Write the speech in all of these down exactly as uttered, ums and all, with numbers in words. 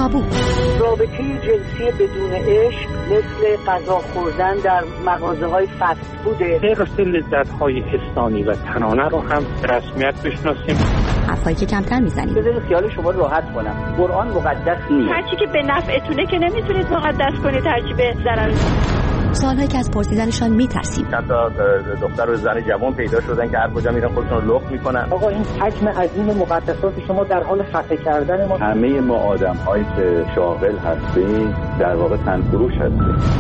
تابو. رابطه جنسی بدون عشق مثل غذا خوردن در مغازه‌های فست فوده. قصد لذت‌های حسانی و تنانه رو هم رسمیت بشناسیم. حرفایی که کمتر میزنیم. بذارید خیال شما راحت کنم. قرآن مقدس نیست. هرچی که به نفعتونه که نمیتونید مقدس کنید، هرچی به ضرر. سوالهایی که از پرسیدنشان میترسیم. چند تا دختر و زن جوان پیدا شدن که هر کجا میرن خودشون رو لخت میکنن. آقا این حجم عظیم مقدسات شما در حال خطا کردن ما. همه ما آدم‌هایی که شاغل هستیم در واقع تنفروش هستیم.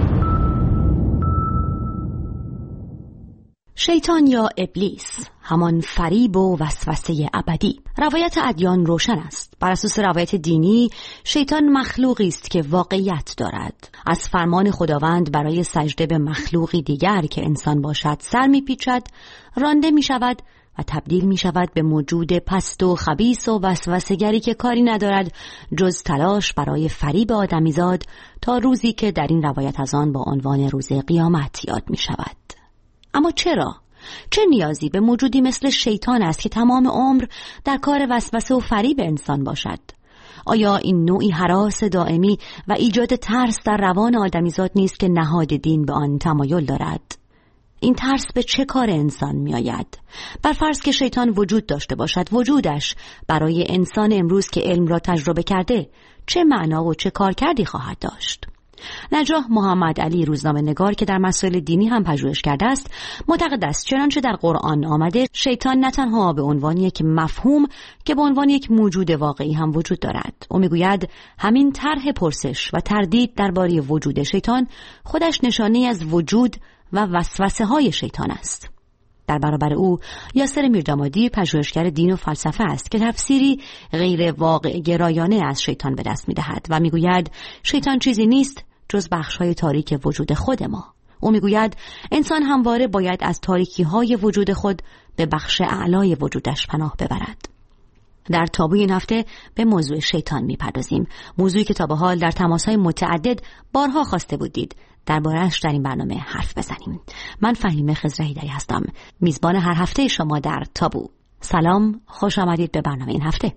شیطان یا ابلیس، همان فریب و وسوسه ابدی. روایت ادیان روشن است. بر اساس روایت دینی، شیطان مخلوقی است که واقعیت دارد. از فرمان خداوند برای سجده به مخلوقی دیگر که انسان باشد سر میپیچد، رانده میشود و تبدیل میشود به موجود پست و خبیث و وسوسه‌گری که کاری ندارد جز تلاش برای فریب آدمیزاد تا روزی که در این روایت از آن با عنوان روز قیامت یاد میشود. اما چرا؟ چه نیازی به موجودی مثل شیطان است که تمام عمر در کار وسوسه و فریب انسان باشد؟ آیا این نوعی هراس دائمی و ایجاد ترس در روان آدمیزاد نیست که نهاد دین به آن تمایل دارد؟ این ترس به چه کار انسان می آید؟ بر فرض که شیطان وجود داشته باشد، وجودش برای انسان امروز که علم را تجربه کرده چه معنا و چه کارکردی خواهد داشت؟ نجاح محمد علی روزنامه نگار که در مسائل دینی هم پژوهش کرده است، معتقد است چنانچه در قرآن آمده، شیطان نه تنها به عنوان یک مفهوم که به عنوان یک موجود واقعی هم وجود دارد. او میگوید همین طرح پرسش و تردید درباره وجود شیطان خودش نشانه از وجود و وسوسه های شیطان است. در برابر او یاسر میردامادی پژوهشگر دین و فلسفه است که تفسیری غیر واقع گرایانه از شیطان به دست می‌دهد و میگوید شیطان چیزی نیست جز بخش‌های تاریک وجود خود ما. او میگوید انسان همواره باید از تاریکی‌های وجود خود به بخش اعلای وجودش پناه ببرد. در تابوی این هفته به موضوع شیطان میپردازیم، موضوعی که تا به حال در تماس‌های متعدد بارها خواسته بودید درباره‌اش در این برنامه حرف بزنیم. من فهیمه خضر هیدری هستم، میزبان هر هفته شما در تابو. سلام، خوش آمدید به برنامه این هفته.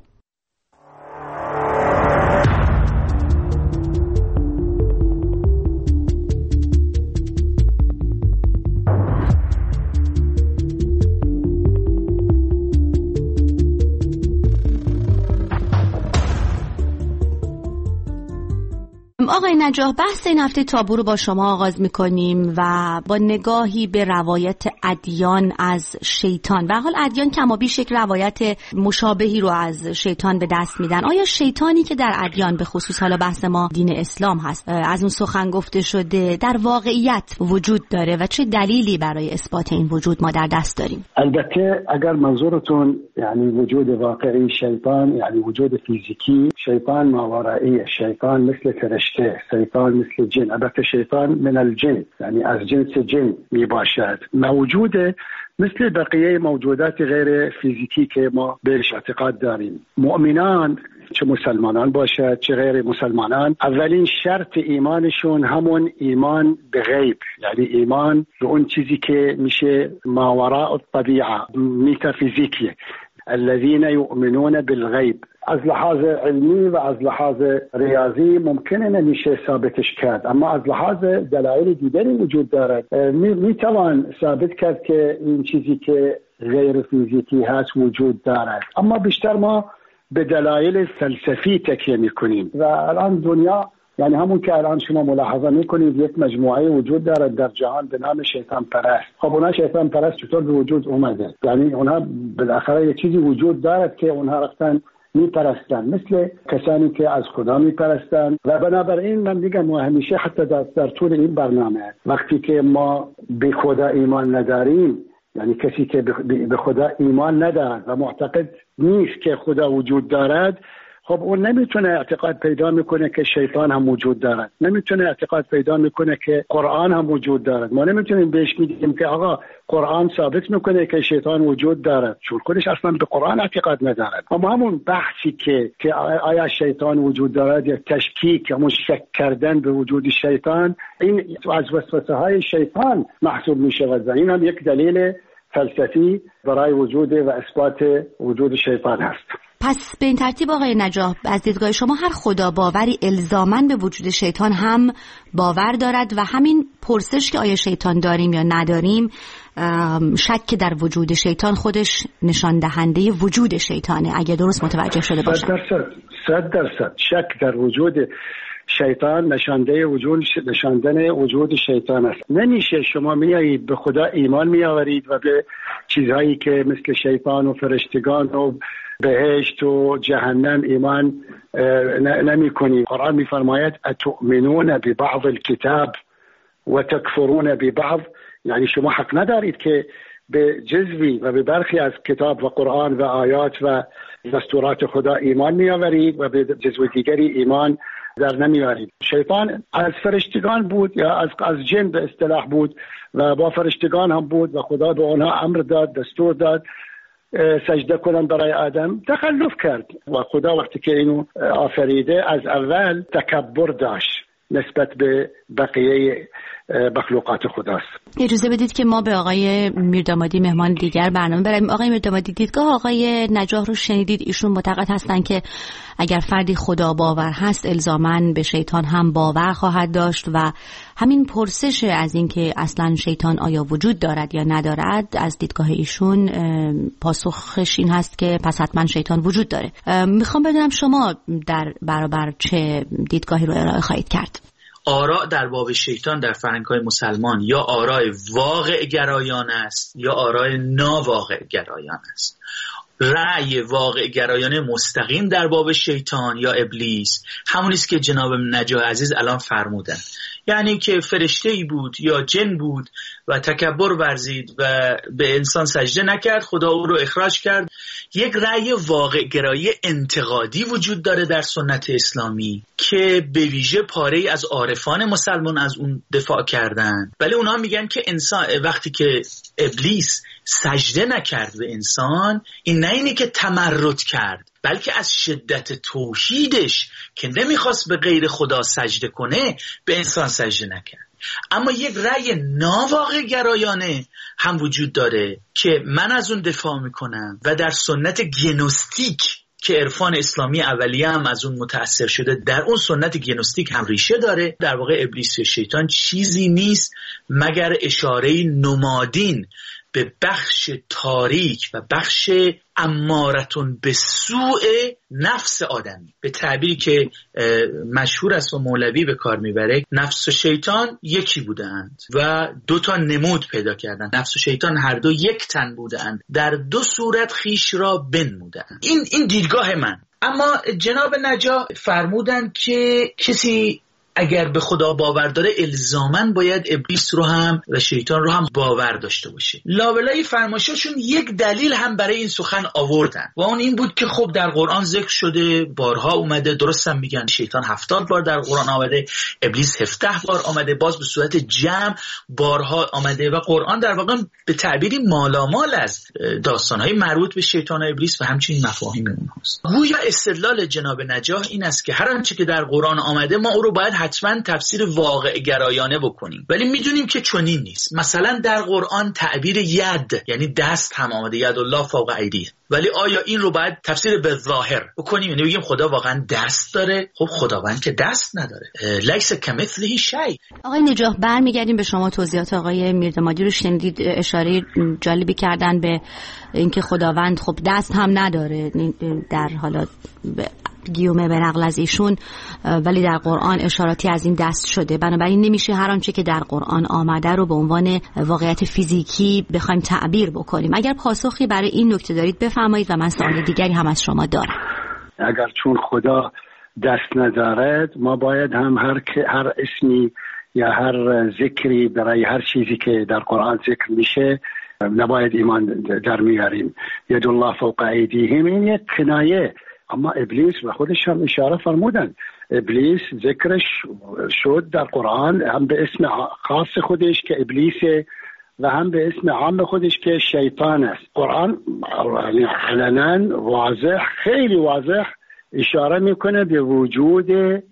آقای نجاح، بحث این هفته تابو رو با شما آغاز می‌کنیم و با نگاهی به روایت ادیان از شیطان. به حال ادیان کمابیش یک روایت مشابهی رو از شیطان به دست میدن. آیا شیطانی که در ادیان، به خصوص حالا بحث ما دین اسلام هست، از اون سخن گفته شده، در واقعیت وجود داره و چه دلیلی برای اثبات این وجود ما در دست داریم؟ البته اگر منظورتون یعنی وجود واقعی شیطان یعنی وجود فیزیکی، شیطان ماورایی، شیطان مثل فرشته، شیطان مثل جن. البته شیطان من الجن یعنی از جنس جن می باشد، موجوده مثل بقیه موجودات غیر فیزیکی که ما بهش اعتقاد داریم. مؤمنان، چه مسلمانان باشد چه غیر مسلمانان، اولین شرط ایمانشون همون ایمان به غیب، یعنی ایمان به اون چیزی که میشه ماوراء الطبیعه، میتافیزیکیه، الذين يؤمنون بالغیب. از لحاظ علمی و از لحاظ ریاضی ممکنه نمیشه ثابتش کرد، اما از لحاظ دلایل دیگری وجود دارد. میتوان ثابت کرد که این چیزی که غیر فیزیکی هست وجود دارد، اما بیشتر ما به دلایل فلسفی تکیه میکنیم. و الان دنیا، یعنی همون که الان شما ملاحظه میکنید، یک مجموعه وجود دارد در جهان به نام شیطان پرست. خب اونها شیطان پرست چطور به وجود اومده؟ یعنی اونها بالاخره یک چیزی وجود دارد که اونها رفتن میپرستن، مثل کسانی که از خدا میپرستن. و بنابراین من میگم همیشه حتی در, در طول این برنامه وقتی که ما به خدا ایمان نداریم، یعنی کسی که به خدا ایمان ندارد و معتقد نیست که خدا وجود دارد، خب اون نمیتونه اعتقاد پیدا میکنه که شیطان هم وجود دارد، نمیتونه اعتقاد پیدا میکنه که قرآن هم وجود دارد. ما نمیتونیم بهش میگیم که آقا قرآن ثابت میکنه که شیطان وجود دارد، چون خودش اصلا به قرآن اعتقاد ندارد. اما همون بحثی که که آیا شیطان وجود دارد یا تشکیک، همون شک کردن به وجود شیطان، این از وسوسه های شیطان محسوب میشود و این هم یک دلیل فلسفی برای وجود و اثبات وجود شیطان هست. پس به این ترتیب آقای نجاح، از دیدگاه شما هر خدا باوری الزاماً به وجود شیطان هم باور دارد و همین پرسش که آیا شیطان داریم یا نداریم، شک در وجود شیطان خودش نشان دهنده وجود شیطانه، اگه درست متوجه شده باشم. صد درصد صد درصد شک در وجود شیطان نشانده وجود نشاندن وجود شیطان است. نمیشه شما میایید به خدا ایمان میآورید و به چیزهایی که مثل شیطان و فرشتگان و بهشت و جهنم ایمان نمی کنید. قرآن میفرماید اتؤمنون ببعض الكتاب و تکفرون ببعض، یعنی شما حق ندارید که به جزوی و به برخی از کتاب و قرآن و آیات و دستورات خدا ایمان میآورید و به جزو دیگری ایمان در نمیارید. شیطان از فرشتگان بود یا از از جن به اصطلاح بود و با فرشتگان هم بود و خدا به آنها امر داد، دستور داد سجده کنن برای آدم، تخلف کرد و خدا وقتی که اینو آفریده از اول تکبر داشت نسبت به بقیه مخلوقات خداست. اجازه بدید که ما به آقای میردامادی مهمان دیگر برنامه بریم. آقای میردامادی، دیدگاه آقای نجاح رو شنیدید. ایشون معتقد هستن که اگر فردی خدا باور هست الزاماً به شیطان هم باور خواهد داشت و همین پرسش از این که اصلاً شیطان آیا وجود دارد یا ندارد، از دیدگاه ایشون پاسخش این هست که پس حتما شیطان وجود داره. میخوام بدونم شما در برابر چه دیدگاهی رو ارائه خواهید کرد؟ آراء در باب شیطان در فرهنگ‌های مسلمان یا آراء واقع گرایان است یا آراء ناواقع گرایان است. رأی واقع گرایانه مستقیم در باب شیطان یا ابلیس همونی است که جناب نجاح عزیز الان فرمودن، یعنی که فرشته‌ای بود یا جن بود و تکبر ورزید و به انسان سجده نکرد، خدا او رو اخراج کرد. یک رأی واقع گرایی انتقادی وجود داره در سنت اسلامی که به ویژه پاره‌ای از عارفان مسلمان از اون دفاع کردن، ولی اونا میگن که انسان وقتی که ابلیس سجده نکرد به انسان، این نه اینی که تمرد کرد، بلکه از شدت توحیدش که نمیخواست به غیر خدا سجده کنه به انسان سجده نکرد. اما یک رأی ناواقع گرایانه هم وجود داره که من از اون دفاع میکنم و در سنت گنوستیک که عرفان اسلامی اولیه هم از اون متأثر شده، در اون سنت گنوستیک هم ریشه داره. در واقع ابلیس و شیطان چیزی نیست مگر اشاره نمادین به بخش تاریک و بخش امارتون به سوء نفس آدمی، به تعبیری که مشهور است و مولوی به کار میبره. نفس و شیطان یکی بودند و دو تا نمود پیدا کردند. نفس و شیطان هر دو یک تن بودند، در دو صورت خیش را بنمودند. این این دیدگاه من. اما جناب نجاح فرمودند که کسی اگر به خدا باور داره الزاماً باید ابلیس رو هم و شیطان رو هم باور داشته باشه. لابلای فرمایششون یک دلیل هم برای این سخن آوردن و اون این بود که خب در قرآن ذکر شده، بارها اومده، درست هم میگن شیطان هفتاد بار در قرآن آمده، ابلیس هفده بار آمده، باز به صورت جمع بارها آمده و قرآن در واقع به تعبیری مالامال از داستانهای مربوط به شیطان و ابلیس و همچنین مفاهیم اونهاست. گویا استدلال جناب نجاح این است که هر آنچه که در قرآن آمده ما او رو باید حتما تفسیر واقع گرایانه بکنیم، ولی میدونیم که چنین نیست. مثلا در قرآن تعبیر ید یعنی دست هم آمده، ید الله فوق ایدیهم، ولی آیا این رو باید تفسیر به ظاهر بکنیم؟ یعنی بگیم خدا واقعا دست داره؟ خب خداوند که دست نداره، لیس کمثله شیء. آقای نجاح، برمیگردیم به شما. توضیحات آقای میردامادی رو شنیدید، اشاره جالبی کردن به اینکه خداوند خب دست هم نداره در حالات گیومه به نقل از ایشون، ولی در قرآن اشاراتی از این دست شده. بنابراین نمیشه هر آنچه که در قرآن آمده رو به عنوان واقعیت فیزیکی بخوایم تعبیر بکنیم. اگر پاسخی برای این نکته دارید بفرمایید و من سوال دیگری هم از شما دارم. اگر چون خدا دست ندارد، ما باید هم هر هر اسمی یا هر ذکری برای هر چیزی که در قرآن ذکر میشه نباید ایمان در میاریم. ید الله فوق ایدیهم این یک کنایه، اما ابلیس و خودش هم اشاره فرمودن. ابلیس ذکرش شد در قرآن هم به اسم خاص خودش که ابلیسه و هم به اسم عام خودش که شیطان است. قرآن علنا واضح، خیلی واضح اشاره میکنه به وجود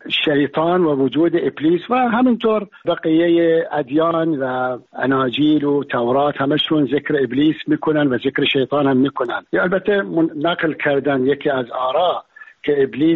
شیطان و وجود ابلیس و همینطور بقیه ادیان و اناجیل و تورات همشون ذکر ابلیس میکنن و ذکر شیطان هم میکنن. البته نقل کردن یکی از آرا که ابلیس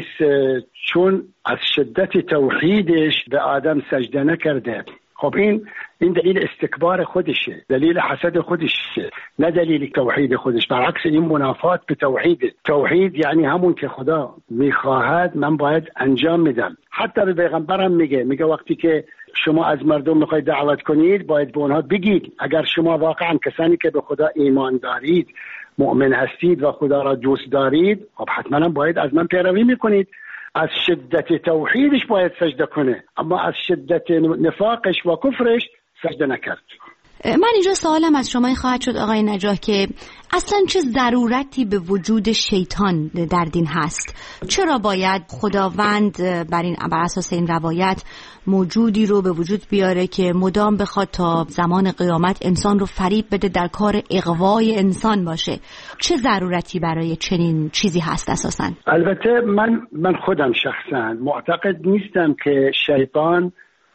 چون از شدت توحیدش به آدم سجده نکرده. خب این این دلیل استکبار خودشه، دلیل حسد خودشه، نه دلیل توحید خودش. برعکس این منافات به توحید. توحید یعنی همون که خدا میخواهد من باید انجام میدم. حتی به پیغمبرم میگه میگه وقتی که شما از مردم میخواید دعوت کنید باید به اونها بگید اگر شما واقعا کسانی که به خدا ایمان دارید، مؤمن هستید و خدا را دوست دارید، خب حتما باید از من پیروی میکنید. از شدت توحیدش باید سجده کنه، اما از شدت نفاقش و کفرش سجده نکرد. من اینجا سوالم از شما خواهد شد آقای نجاح که اصلا چه ضرورتی به وجود شیطان در دین هست؟ چرا باید خداوند بر این بر اساس این روایت موجودی رو به وجود بیاره که مدام بخواد تا زمان قیامت انسان رو فریب بده، در کار اغوای انسان باشه؟ چه ضرورتی برای چنین چیزی هست اساسا؟ البته من من خودم شخصا معتقد نیستم که شیطان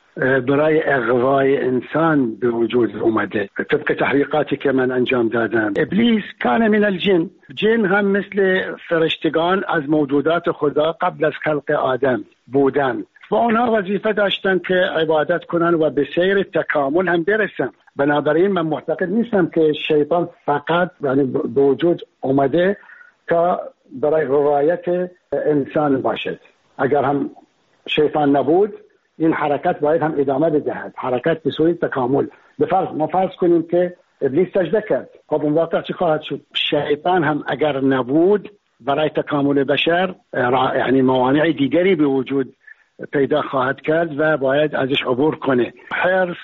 برای اغوای انسان به وجود اومده. طبق تحقیقاتی که من انجام دادم، ابلیس کان من الجن. جن هم مثل فرشتگان از موجودات خدا قبل از خلق آدم بودن و آنها وظیفه داشتن که عبادت کنن و به سیر تکامل هم برسن. بنابراین من معتقد نیستم که شیطان فقط یعنی به وجود اومده تا برای غوایت انسان باشد. اگر هم شیطان نبود این حرکت باید هم ادامه بدهد، حرکت به سوی تکامل. به فرض ما فرض کنیم که ابلیس سجده کرد، خب اون وقت چی خواهد شد؟ شیطان هم اگر نبود برای تکامل بشر یعنی موانع دیگری به وجود پیدا خواهد کرد و باید ازش عبور کنه. حرص،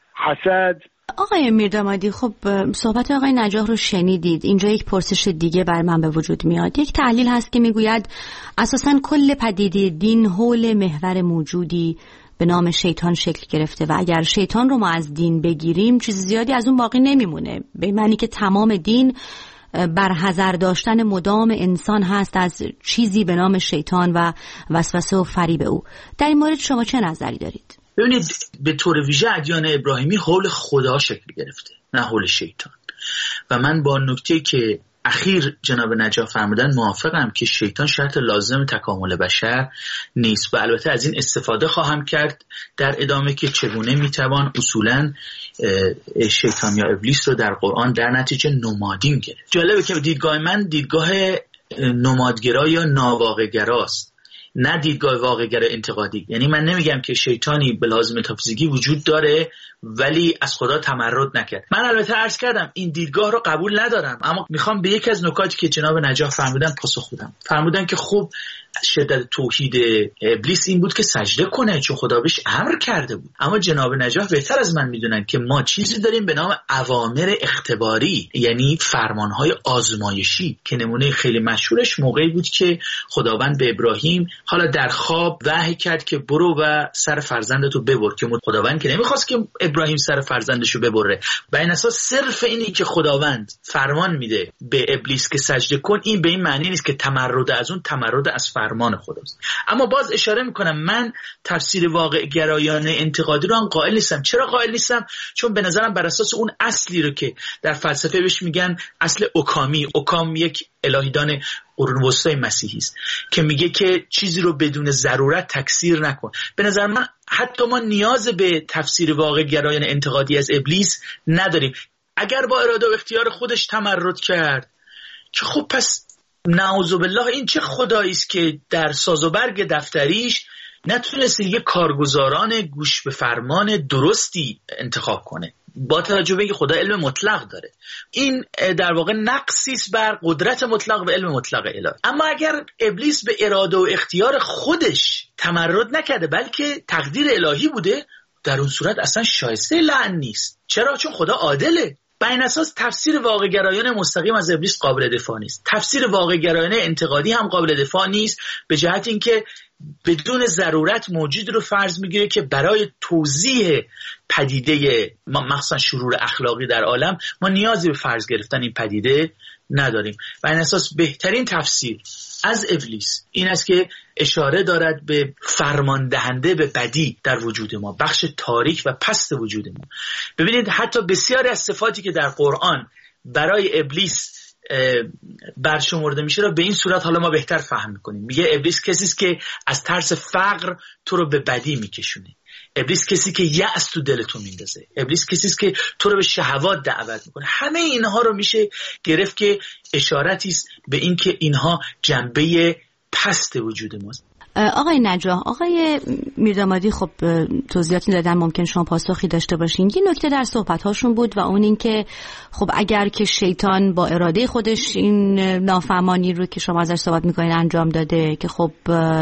حسد. آقای میردامادی، خب صحبت آقای نجاح رو شنیدید. اینجا یک پرسش دیگه بر من به وجود میاد. یک تحلیل هست که میگوید اساساً کل پدیده دین حول محور موجودی به نام شیطان شکل گرفته و اگر شیطان رو ما از دین بگیریم چیز زیادی از اون باقی نمیمونه، به معنی که تمام دین بر حذر داشتن مدام انسان هست از چیزی به نام شیطان و وسوسه و فریب او. در این مورد شما چه نظری دارید؟ ببینید، به طور ویژه ادیان ابراهیمی حول خدا شکل گرفته، نه حول شیطان. و من با نکته که اخیر جناب نجاح فرمودن موافقم که شیطان شرط لازم تکامل بشر نیست و البته از این استفاده خواهم کرد در ادامه که چگونه میتوان اصولاً شیطان یا ابلیس رو در قرآن در نتیجه نمادین گرفت. جالبه که دیدگاه من دیدگاه نمادگرا یا ناواقع‌گراست، نه دیدگاه واقع‌گرا انتقادی. یعنی من نمیگم که شیطانی به لازم متافیزیکی وجود داره ولی از خدا تمرد نکرد. من البته عرض کردم این دیدگاه رو قبول ندارم، اما میخوام به یک از نکاتی که جناب نجاح فرمودن پاسخ بدم. فرمودن که خب شدت توحید ابلیس این بود که سجده کنه چون خدا بهش امر کرده بود. اما جناب نجاح بهتر از من میدونن که ما چیزی داریم به نام اوامر اختباری، یعنی فرمانهای آزمایشی که نمونه خیلی مشهورش موقعی بود که خداوند به ابراهیم حالا در خواب وحی کرد که برو و سر فرزندتو ببر، که خداوند که نمیخواست که ابراهیم سر فرزندشو ببره. بر این اساس صرف اینی که خداوند فرمان میده به ابلیس که سجده کن، این به این معنی نیست که تمرد از اون تمرد از فرمان خداست. اما باز اشاره میکنم من تفسیر واقع گرایانه انتقادی رو هم قائل نیستم. چرا قائل نیستم؟ چون به نظرم بر اساس اون اصلی رو که در فلسفه بهش میگن اصل اوکامی، اوکام یک الهیدان قرون وسطای مسیحی است که میگه که چیزی رو بدون ضرورت تکثیر نکن. به نظر من حتی ما نیاز به تفسیر واقع گرایانه انتقادی از ابلیس نداریم. اگر با اراده و اختیار خودش تمرد کرد که خب پس نعوذ بالله این چه خدایی است که در ساز و برگ دفتریش نتونست یه کارگزاران گوش به فرمان درستی انتخاب کنه، با توجه به اینکه خدا علم مطلق داره. این در واقع نقصی است بر قدرت مطلق و علم مطلق الهی. اما اگر ابلیس به اراده و اختیار خودش تمرد نکرده بلکه تقدیر الهی بوده، در اون صورت اصلا شایسته لعن نیست. چرا؟ چون خدا عادله. بر این اساس تفسیر واقع گرایانه مستقیم از ابلیس قابل دفاع نیست. تفسیر واقع گرایانه انتقادی هم قابل دفاع نیست، به جهت اینکه بدون ضرورت موجود رو فرض میگیره که برای توضیح پدیده مخصوصا شرور اخلاقی در عالم ما نیازی به فرض گرفتن این پدیده نداریم. و این اساس بهترین تفسیر از ابلیس این است که اشاره دارد به فرمان دهنده به بدی در وجود ما، بخش تاریک و پست وجود ما. ببینید حتی بسیاری از صفاتی که در قرآن برای ابلیس برشمرده میشه رو به این صورت حالا ما بهتر فهم میکنیم. میگه ابلیس کسی است که از ترس فقر تو رو به بدی میکشونه. ابلیس کسی که یأس تو دلتون میندازه. ابلیس کسی است که تو رو به شهوات دعوت میکنه. همه اینها رو میشه گرفت که اشارتی است به این که اینها جنبه پست وجود ماست. آقای نجاح، آقای میردامادی خب توضیحاتی دادن، ممکن شما پاسخی داشته باشین. یه نکته در صحبت‌هاشون بود و اون این که خب اگر که شیطان با اراده خودش این نافرمانی رو که شما ازش صحبت می‌کنین انجام داده، که خب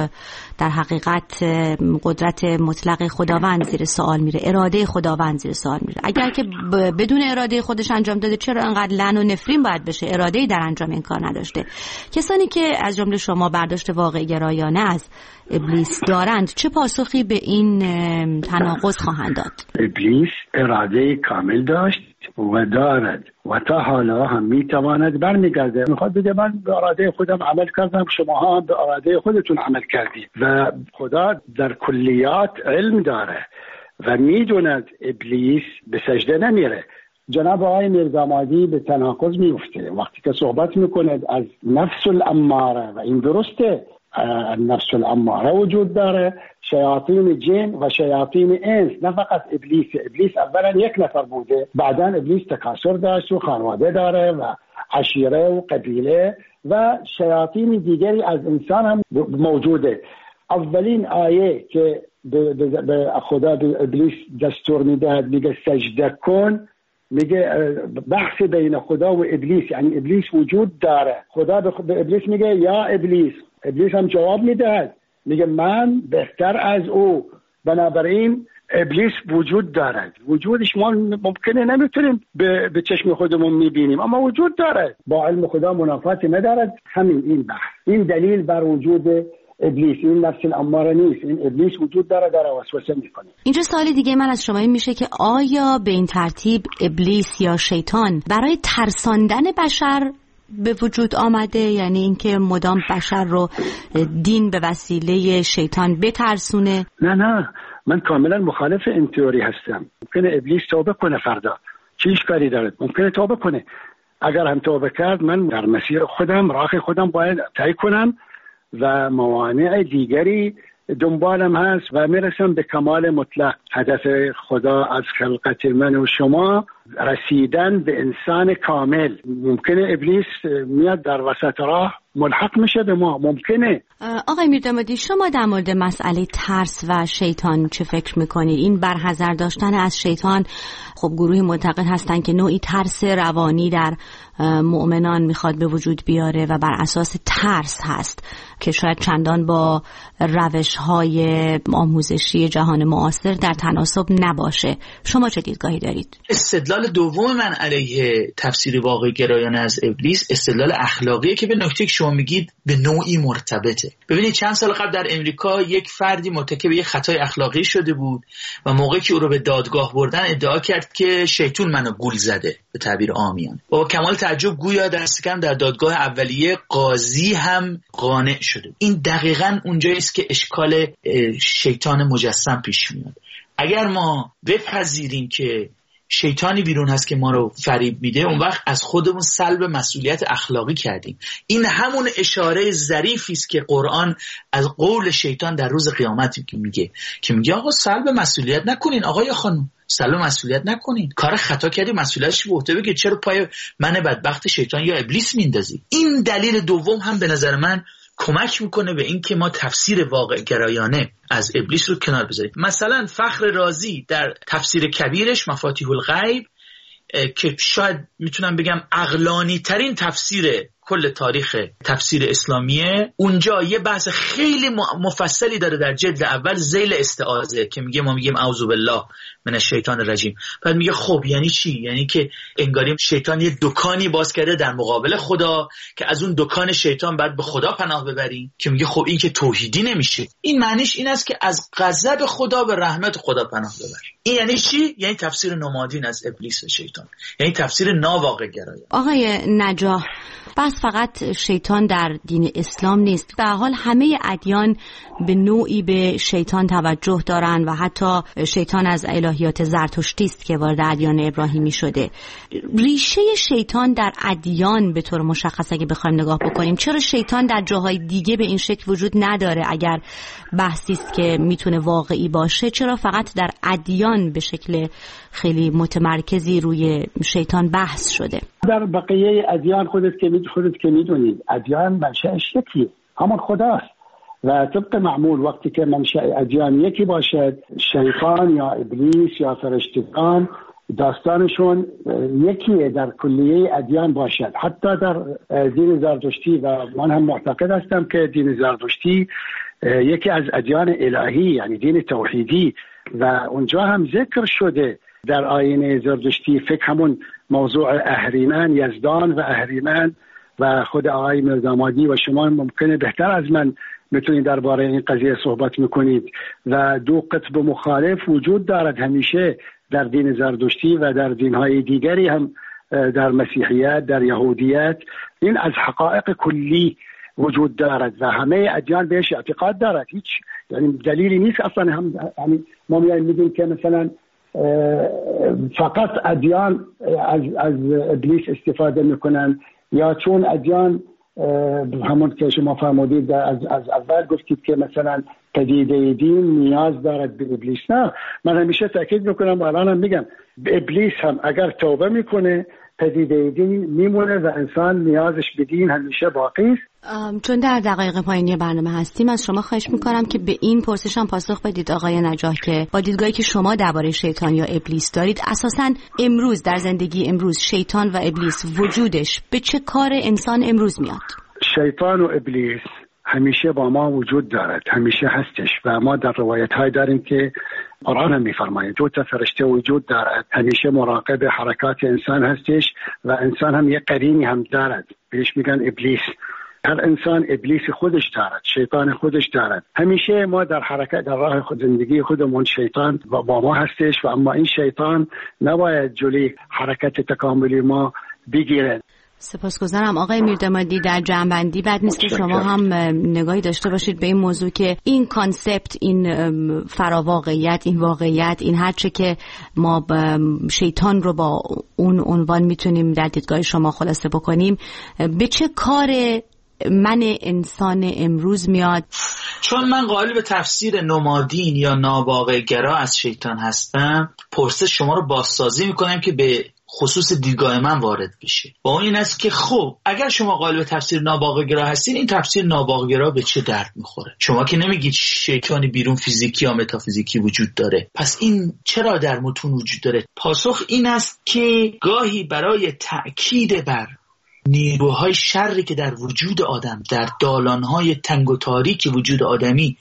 در حقیقت قدرت مطلق خداوند زیر سوال میره، اراده خداوند زیر سوال میره. اگر که بدون اراده خودش انجام داده، چرا انقدر لعن و نفرین باید بشه؟ اراده‌ای در انجام این کار نداشته. کسانی که از جمله شما برداشت واقع گرایانه از ابلیس دارند چه پاسخی به این تناقض خواهند داد؟ ابلیس اراده کامل داشت و دارد و تا حالا هم میتواند برمیگرده. میخواد بگه من به اراده خودم عمل کردم، شما هم به اراده خودتون عمل کردید و خدا در کلیات علم داره و میدوند ابلیس به سجده نمیره. جناب آقای میردامادی به تناقض میفته وقتی که صحبت میکند از نفس الاماره و این درسته. نفس الاماره وجود داره، شیاطین جن و شیاطین انس، نه فقط ابلیس. ابلیس اولا یک نفر بوده، بعدا ابلیس تکاثر داشت و خانواده داره و عشیره و قبیله و شیاطین دیگری از انسان هم موجوده. اولین آیه که به خدا به ابلیس دستور میدهد میگه سجده کن، میگه بحث بین خدا و ابلیس، یعنی ابلیس وجود داره. خدا به ابلیس میگه یا ابلیس، ابلیس هم جواب میدهد میگه من بهتر از او. بنابراین ابلیس وجود دارد، وجودش ما ممکنه نمیتونیم به, به چشم خودمون میبینیم اما وجود دارد، با علم خدا منافاتی ندارد. همین این بحث، این دلیل بر وجود ابلیس، این نفس الاماره نیست، این ابلیس وجود داره، داره وسوسه میکنه. اینجا سوالی دیگه من از شما این میشه که آیا به این ترتیب ابلیس یا شیطان برای ترساندن بشر به وجود آمده؟ یعنی اینکه مدام بشر رو دین به وسیله شیطان بترسونه؟ نه نه، من کاملا مخالف این تئوری هستم. ممکنه ابلیس توبه کنه فردا، چه اشکالی داره؟ ممکنه توبه کنه. اگر هم توبه کرد، من در مسیر خودم، راه خودم باید طی کنم و موانع دیگری دنبالم هست و میرسم به کمال مطلق. هدف خدا از خلقت من و شما رسیدن به انسان کامل. ممکنه ابلیس میاد در وسط راه ملحق میشه به ما، ممکنه. آقای میردامادی، شما در مورد مسئله ترس و شیطان چه فکر میکنید؟ این برحذر داشتن از شیطان، خب گروهی معتقد هستن که نوعی ترس روانی در مؤمنان میخواد به وجود بیاره و بر اساس ترس هست که شاید چندان با روش‌های آموزشی جهان معاصر در تناسب نباشه. شما چه دیدگاهی دارید؟ استدلال دوم من علیه تفسیر واقع گرایانه از ابلیس استدلال اخلاقیه که به نکته که شما میگید به نوعی مرتبطه. ببینید چند سال قبل در امریکا یک فردی مرتکب یک خطای اخلاقی شده بود و موقعی که او رو به دادگاه بردن ادعا کرد که شیطون منو گول زده، به تعبیر عامیانه. با کمال تعجب گویا دست کم در دادگاه اولیه قاضی هم قانع شده. این دقیقاً اونجایی است که اشکال شیطان مجسم پیش میاد. اگر ما بپذیریم که شیطانی بیرون هست که ما رو فریب میده، اون وقت از خودمون سلب مسئولیت اخلاقی کردیم. این همون اشاره ظریفی است که قرآن از قول شیطان در روز قیامت که میگه که میگه آقا سلب مسئولیت نکنین، آقا یا خانم سلب مسئولیت نکنین، کار خطا کردی مسئولیتش به عهده بگیر، چرا پای من بدبخت شیطان یا ابلیس میندازی؟ این دلیل دوم هم به نظر من کمک میکنه به این که ما تفسیر واقع گرایانه از ابلیس رو کنار بذاریم. مثلا فخر رازی در تفسیر کبیرش مفاتیح الغیب که شاید میتونم بگم عقلانی ترین تفسیر کل تاریخ تفسیر اسلامیه، اونجا یه بحث خیلی مفصلی داره در جلد اول ذیل استعاذه که میگه ما میگیم اعوذ بالله من الشیطان الرجیم. بعد میگه خب یعنی چی؟ یعنی که انگاریم شیطان یه دکانی باز کرده در مقابل خدا که از اون دکان شیطان بعد به خدا پناه ببریم، که میگه خب این که توحیدی نمیشه. این معنیش این است که از غضب خدا به رحمت خدا پناه ببریم. این یعنی چی؟ یعنی تفسیر نمادین از ابلیس و شیطان، یعنی تفسیر ناواقع گرایی. آقای نجاح، بس فقط شیطان در دین اسلام نیست، در حال همه ادیان به نوعی به شیطان توجه دارن و حتی شیطان از الهیات زرتشتی است که وارد ادیان ابراهیمی شده. ریشه شیطان در ادیان به طور مشخص اگه بخوایم نگاه بکنیم، چرا شیطان در جاهای دیگه به این شکل وجود نداره؟ اگر بحثی است که میتونه واقعی باشه، چرا فقط در ادیان به شکل خیلی متمرکزی روی شیطان بحث شده؟ در بقیه ادیان خودت که می خودت که میدونید ادیان منشأش یکیه، همون خداست و طبق معمول وقتی که منشأ ادیان یکی باشد، شیطان یا ابلیس یا فرشتگان داستانشون یکیه در کلیه ادیان باشد. حتی در دین زرتشتی، و من هم معتقد هستم که دین زرتشتی یکی از ادیان الهی، یعنی دین توحیدی، و اونجا هم ذکر شده در آیین زرتشتی فکر همون موضوع اهریمن، یزدان و اهریمن و خود آقای میردامادی و شما ممکنه بهتر از من میتونید درباره این قضیه صحبت میکنید. و دو قطب مخالف وجود دارد همیشه در دین زرتشتی و در دینهای دیگری هم، در مسیحیت، در یهودیت. این از حقایق کلی وجود دارد و همه ادیان بهش اعتقاد دارد. هیچ یعنی دلیلی نیست اصلا هم یعنی ما میگیم که مثلا فقط ادیان از از ابلیس استفاده میکنن، یا چون ادیان همون که شما فرمودید از از اول گفتید که مثلا پدیده دین نیاز دارد به ابلیس. نه، من همیشه تاکید میکنم و الان هم میگم ابلیس هم اگر توبه میکنه پدیده دین میمونه و انسان نیازش به دین همیشه باقی است. چون در دقایق پایانی برنامه هستیم، از شما خواهش میکنم که به این پرسشم پاسخ بدید آقای نجاح که با دیدگاهی که شما درباره شیطان یا ابلیس دارید، اساساً امروز در زندگی امروز شیطان و ابلیس وجودش به چه کار انسان امروز میاد؟ شیطان و ابلیس همیشه با ما وجود دارد، همیشه هستش و ما در روایت های داریم که قرآن هم میفرماید دو تا فرشته وجود دارد، همیشه مراقب حرکات انسان هستش و انسان هم یک قرینی هم دارد، بهش میگن ابلیس. هر انسان ابلیس خودش دارد، شیطان خودش دارد. همیشه ما در حرکت در راه خود زندگی خودمون شیطان با ما هستش و اما این شیطان نباید جلوی حرکت تکاملی ما بگیرد. سپاسگزارم آقای میردامادی. در جنبندی بد نیست که شما هم نگاهی داشته باشید به این موضوع که این کانسپت، این فراواقعیت، این واقعیت، این هرچه که ما شیطان رو با اون عنوان میتونیم در دیدگاه شما خلاصه بکنیم، به چه کار من انسان امروز میاد؟ چون من قائل به تفسیر نمادین یا ناواقع گرا از شیطان هستم، پرسش شما رو بازسازی میکنم که به خصوص دیدگاه من وارد بشه. با این است که خب اگر شما قائل به تفسیر ناواقع گرا هستین، این تفسیر ناواقع گرا به چه درد میخوره؟ شما که نمیگید شیطانی بیرون فیزیکی یا متافیزیکی وجود داره، پس این چرا در متون وجود داره؟ پاسخ این است که گاهی برای تأکید بر نیروهای شری که در وجود آدم، در دالانهای تنگ و تاریک وجود آدمی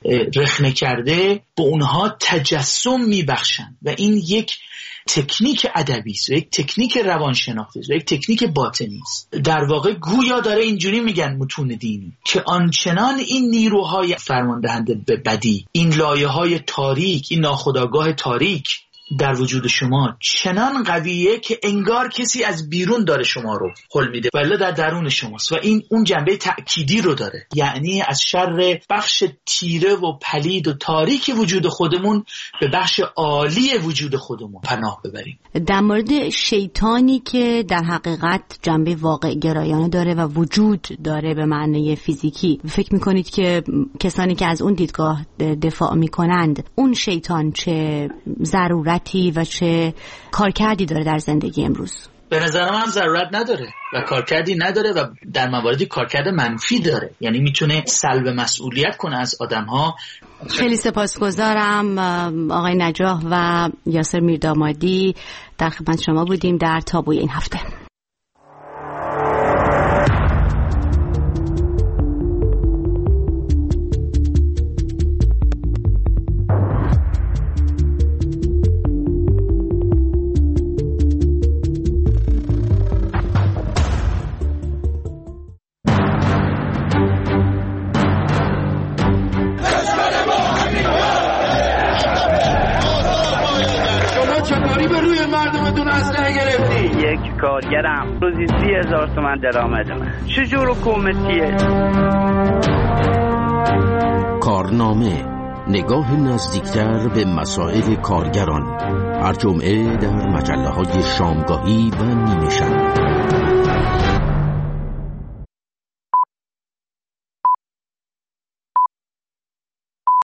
رخنه کرده، به اونها تجسم میبخشن و این یک تکنیک ادبی است و یک تکنیک روانشناختی است و یک تکنیک باطنی است. در واقع گویا داره اینجوری میگن متون دینی که آنچنان این نیروهای فرماندهنده به بدی، این لایه‌های تاریک، این ناخودآگاه تاریک در وجود شما چنان قویه که انگار کسی از بیرون داره شما رو حل میده ولی در درون شماست و این اون جنبه تأکیدی رو داره، یعنی از شر بخش تیره و پلید و تاریک وجود خودمون به بخش عالی وجود خودمون پناه ببریم. در مورد شیطانی که در حقیقت جنبه واقع گرایانه داره و وجود داره به معنی فیزیکی، فکر میکنید که کسانی که از اون دیدگاه دفاع میکنند، اون شیطان چه ضرورت و چه کارکردی داره در زندگی امروز؟ به نظر من ضرورت نداره و کارکردی نداره و در مواردی کارکرد منفی داره، یعنی میتونه سلب مسئولیت کنه از آدم‌ها. خیلی سپاسگزارم آقای نجاح و یاسر میردامادی، در خدمت شما بودیم در تابوی این هفته. داری به روی مردمتون اسلحه گرفتی؟ یک کارگرم روزی سی هزار تومن درآمدمه. چجور حکومتیه؟ کارنامه، نگاه نزدیکتر به مسائل کارگران، هر جمعه در مجله های شامگاهی و نیمه شب.